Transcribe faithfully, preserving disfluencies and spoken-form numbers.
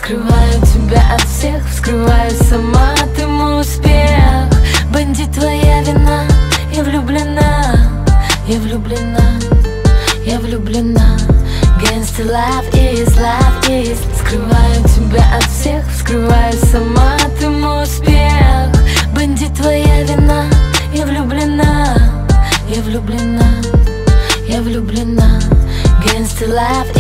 Скрываю тебя от всех, вскрываю сама, ты мой успех. Бандит, твоя вина, я влюблена, я влюблена, я влюблена. Gangsta love is, love is. Скрываю тебя от всех, вскрываю сама, ты мой успех. Бандит, твоя вина, я влюблена, я влюблена, я влюблена. Gangsta love